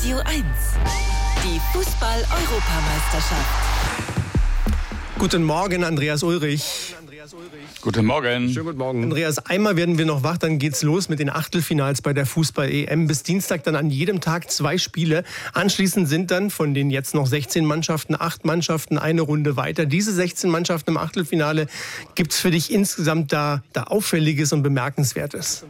Radio 1. Die Fußball-Europameisterschaft. Guten Morgen, Andreas Ulrich. Guten Morgen. Schönen guten Morgen. Andreas, einmal werden wir noch wach, dann geht's los mit den Achtelfinals bei der Fußball-EM. Bis Dienstag dann an jedem Tag 2 Spiele. Anschließend sind dann von den jetzt noch 16 Mannschaften 8 Mannschaften eine Runde weiter. Diese 16 Mannschaften im Achtelfinale, gibt's für dich insgesamt da Auffälliges und Bemerkenswertes?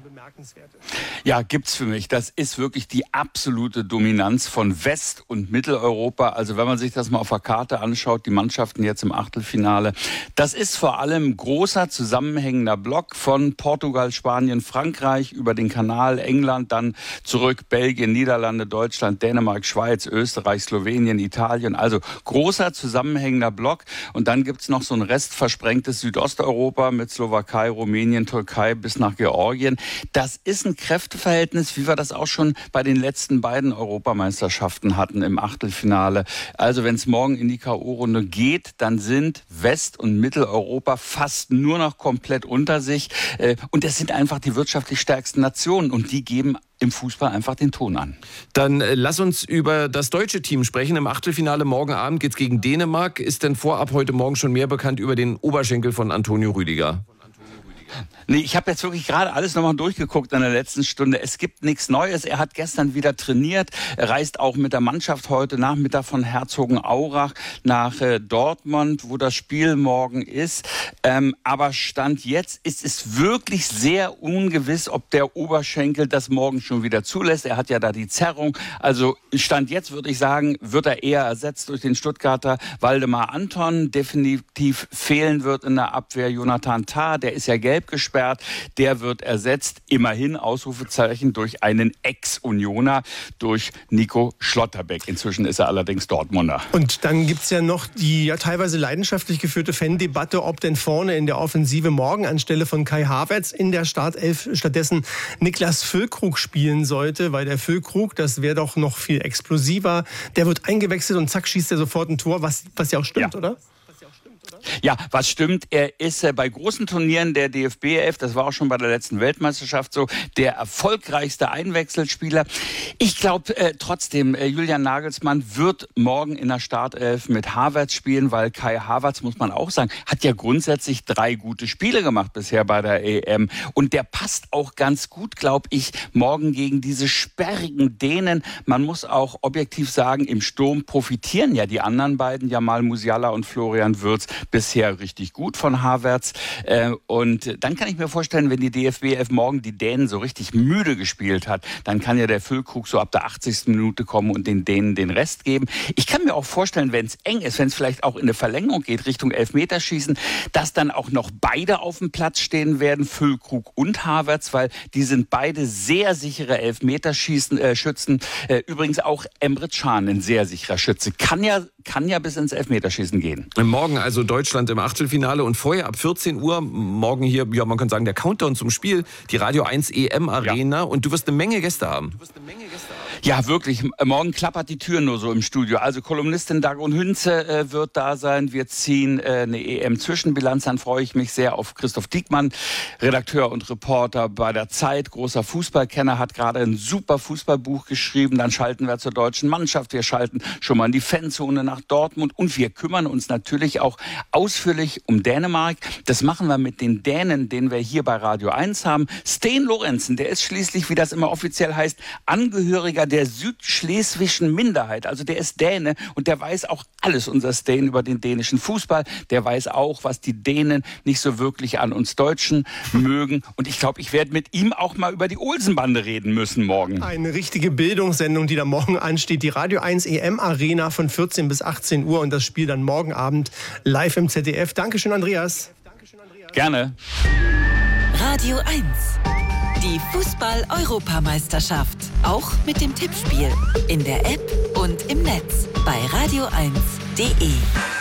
Ja, gibt's für mich. Das ist wirklich die absolute Dominanz von West- und Mitteleuropa. Also wenn man sich das mal auf der Karte anschaut, die Mannschaften jetzt im Achtelfinale, das ist vor allem großer zusammenhängender Block von Portugal, Spanien, Frankreich über den Kanal, England, dann zurück Belgien, Niederlande, Deutschland, Dänemark, Schweiz, Österreich, Slowenien, Italien. Also großer zusammenhängender Block. Und dann gibt's noch so ein restversprengtes Südosteuropa mit Slowakei, Rumänien, Türkei bis nach Georgien. Das ist ein Kräfteverhältnis, wie wir das auch schon bei den letzten beiden Europameisterschaften hatten im Achtelfinale. Also wenn es morgen in die K.O.-Runde geht, dann sind West- und Mitteleuropa fast nur noch komplett unter sich. Und das sind einfach die wirtschaftlich stärksten Nationen und die geben im Fußball einfach den Ton an. Dann lass uns über das deutsche Team sprechen. Im Achtelfinale morgen Abend geht's gegen Dänemark. Ist denn vorab heute Morgen schon mehr bekannt über den Oberschenkel von Antonio Rüdiger? Nee, ich habe jetzt wirklich gerade alles nochmal durchgeguckt in der letzten Stunde. Es gibt nichts Neues. Er hat gestern wieder trainiert. Er reist auch mit der Mannschaft heute Nachmittag von Herzogenaurach nach Dortmund, wo das Spiel morgen ist. Aber Stand jetzt ist es wirklich sehr ungewiss, ob der Oberschenkel das morgen schon wieder zulässt. Er hat ja da die Zerrung. Also Stand jetzt würde ich sagen, wird er eher ersetzt durch den Stuttgarter Waldemar Anton. Definitiv fehlen wird in der Abwehr Jonathan Tah. Der ist ja gelb gesperrt. Der wird ersetzt, immerhin, Ausrufezeichen, durch einen Ex-Unioner, durch Nico Schlotterbeck. Inzwischen ist er allerdings Dortmunder. Und dann gibt's ja noch die teilweise leidenschaftlich geführte Fan-Debatte, ob denn vorne in der Offensive morgen anstelle von Kai Havertz in der Startelf stattdessen Niklas Füllkrug spielen sollte, weil der Füllkrug, das wäre doch noch viel explosiver, der wird eingewechselt und zack, schießt er sofort ein Tor, was ja auch stimmt, oder? Ja, was stimmt, er ist bei großen Turnieren der DFB 11, das war auch schon bei der letzten Weltmeisterschaft so, der erfolgreichste Einwechselspieler. Ich glaube trotzdem, Julian Nagelsmann wird morgen in der Startelf mit Havertz spielen, weil Kai Havertz, muss man auch sagen, hat ja grundsätzlich 3 gute Spiele gemacht bisher bei der EM. Und der passt auch ganz gut, glaube ich, morgen gegen diese sperrigen Dänen. Man muss auch objektiv sagen, im Sturm profitieren ja die anderen beiden, Jamal Musiala und Florian Wirtz, bisher richtig gut von Havertz. Und dann kann ich mir vorstellen, wenn die DFB 11 morgen die Dänen so richtig müde gespielt hat, dann kann ja der Füllkrug so ab der 80. Minute kommen und den Dänen den Rest geben. Ich kann mir auch vorstellen, wenn es eng ist, wenn es vielleicht auch in eine Verlängerung geht, Richtung Elfmeterschießen, dass dann auch noch beide auf dem Platz stehen werden, Füllkrug und Havertz, weil die sind beide sehr sichere Elfmeterschützen. Übrigens auch Emre Can, ein sehr sicherer Schütze. Kann ja bis ins Elfmeterschießen gehen. Morgen also Deutschland im Achtelfinale und vorher ab 14 Uhr, morgen hier, ja, man kann sagen, der Countdown zum Spiel, die Radio 1 EM Arena. Ja. Und du wirst eine Menge Gäste haben. Ja, wirklich. Morgen klappert die Tür nur so im Studio. Also Kolumnistin Dagrun Hünze wird da sein. Wir ziehen eine EM-Zwischenbilanz. Dann freue ich mich sehr auf Christoph Diekmann, Redakteur und Reporter bei der Zeit, großer Fußballkenner, hat gerade ein super Fußballbuch geschrieben. Dann schalten wir zur deutschen Mannschaft. Wir schalten schon mal in die Fanzone nach Dortmund. Und wir kümmern uns natürlich auch ausführlich um Dänemark. Das machen wir mit den Dänen, den wir hier bei Radio 1 haben. Sten Lorentzen, der ist schließlich, wie das immer offiziell heißt, Angehöriger der südschleswigschen Minderheit. Also der ist Däne und der weiß auch alles, unser Sten, über den dänischen Fußball. Der weiß auch, was die Dänen nicht so wirklich an uns Deutschen mögen. Und ich glaube, ich werde mit ihm auch mal über die Olsenbande reden müssen morgen. Eine richtige Bildungssendung, die da morgen ansteht. Die Radio 1 EM Arena von 14 bis 18 Uhr und das Spiel dann morgen Abend live im ZDF. Dankeschön, Andreas. Gerne. Radio 1. Die Fußball-Europameisterschaft. Auch mit dem Tippspiel. In der App und im Netz. Bei radio1.de.